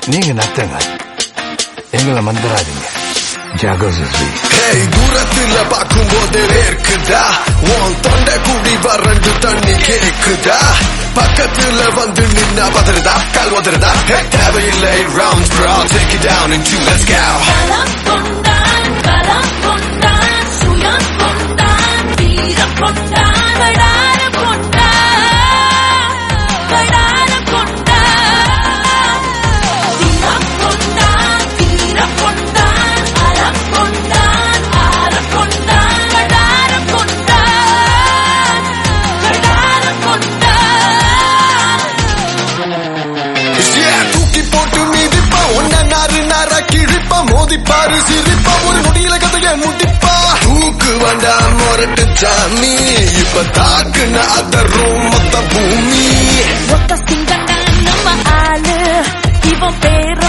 நீங்க நத்தங்க எங்களை மந்திராதீங்க. ஜாகோசி தூரத்துல பார்க்கும் போது வேர்க்குதா, உன் தொண்டை கூடி வறண்டு தண்ணி கேக்குதா, பக்கத்துல வந்து நின்னா பதறதா, கால் உதறதா, தேவையில்லை rounds bro, take it down and two, let's go. சுயம் கொண்டான் வீரம் கொண்டான் வடார கொண்டான் வடார கொண்டான் வீரம் கொண்டான் வீரம் கொண்டான் அறம் கொண்டான் ஆரம் கொண்டான் வடார கொண்டான் வடார கொண்டான். தூக்கி போட்டு மீதிப்பா, ஒன்ன நாறு நாரா கிழிப்பா, மோதிப்பாரு சிரிப்பா, ஒரு நொடியில கதைய முடிப்பா. தூக்கு வேண்டாம் மொரட்டு சாமி, இப்ப தாக்குன அதரும் மொத்த பூமி. ஒத்த சிங்கண்டா நம்ம ஆளு, இவன் பேர